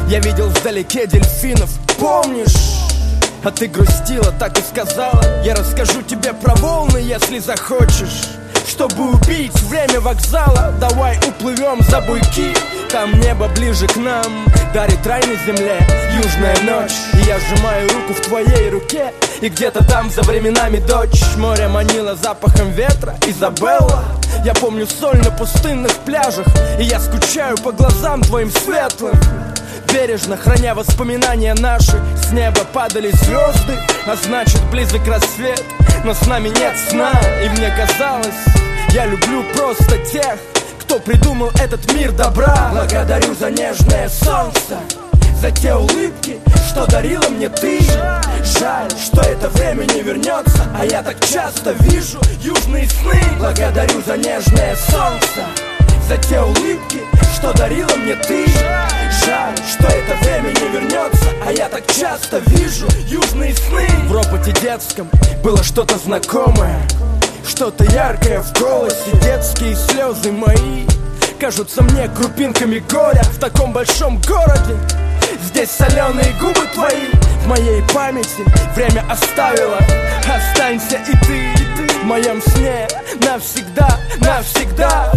Я видел вдалеке дельфинов, помнишь? А ты грустила, так и сказала: я расскажу тебе про волны, если захочешь. Чтобы убить время вокзала, давай уплывем за буйки. Там небо ближе к нам дарит рай на земле, южная ночь. И я сжимаю руку в твоей руке, и где-то там за временами дочь. Море манило запахом ветра, Изабелла. Я помню соль на пустынных пляжах, и я скучаю по глазам твоим светлым. Бережно храня воспоминания наши, с неба падали звезды, а значит близок рассвет. Но с нами нет сна, и мне казалось, я люблю просто тех, кто придумал этот мир добра. Благодарю за нежное солнце, за те улыбки, что дарила мне ты. Жаль, что это время не вернется, а я так часто вижу южные сны. Благодарю за нежное солнце, за те улыбки, что дарила мне ты. Жаль, что это время не вернется, а я так часто вижу южные сны. В ропоте детском было что-то знакомое, что-то яркое в голосе. Детские слезы мои кажутся мне крупинками горя в таком большом городе. Здесь соленые губы твои в моей памяти время оставило. Останься и ты в моем сне навсегда, навсегда.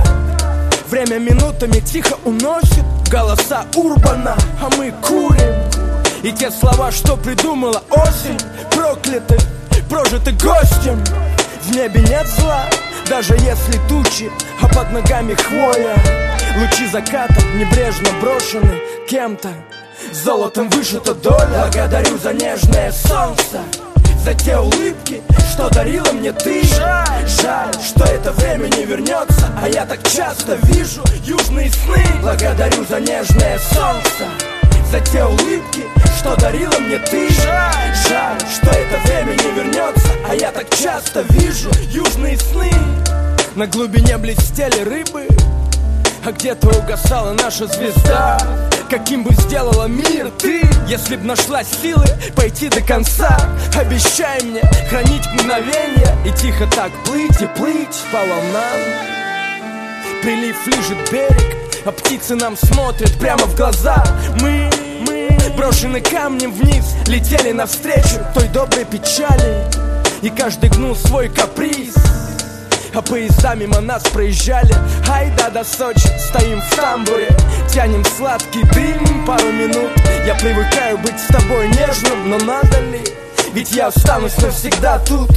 Время минутами тихо уносит голоса урбана, а мы курим. И те слова, что придумала осень, прокляты, прожиты гостем. В небе нет зла, даже если тучи, а под ногами хвоя. Лучи заката небрежно брошены кем-то, золотом вышита доля. Благодарю за нежное солнце, за те улыбки, что дарила мне ты. Жаль, что это время не вернется, а я так часто вижу южные сны. Благодарю за нежное солнце, за те улыбки, что дарила мне ты. Жаль, что это время не вернется, а я так часто вижу южные сны. На глубине блестели рыбы, а где-то угасала наша звезда. Каким бы сделала мир ты, если б нашла силы пойти до конца? Обещай мне хранить мгновенье и тихо так плыть и плыть по волнам. Прилив лижет берег, а птицы нам смотрят прямо в глаза. Мы брошены камнем вниз, летели навстречу той доброй печали. И каждый гнул свой каприз, а поезда мимо нас проезжали. Айда до Сочи, стоим в тамбуре, тянем сладкий дым пару минут. Я привыкаю быть с тобой нежным, но надо ли? Ведь я останусь навсегда тут.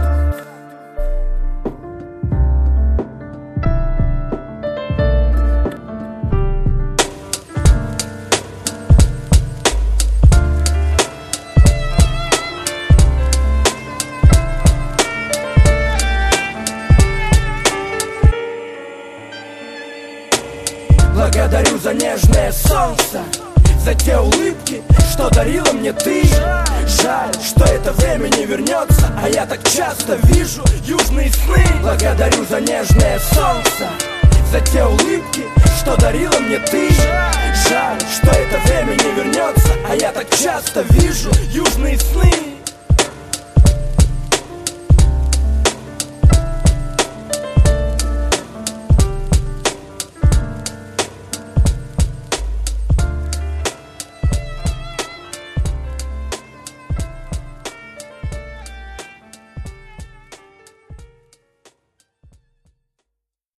Благодарю за нежное солнце, за те улыбки, что дарила мне ты. Жаль, что это время не вернется, а я так часто вижу южные сны. Благодарю за нежное солнце, за те улыбки, что дарила мне ты. Жаль, что это время не вернется, а я так часто вижу южные сны.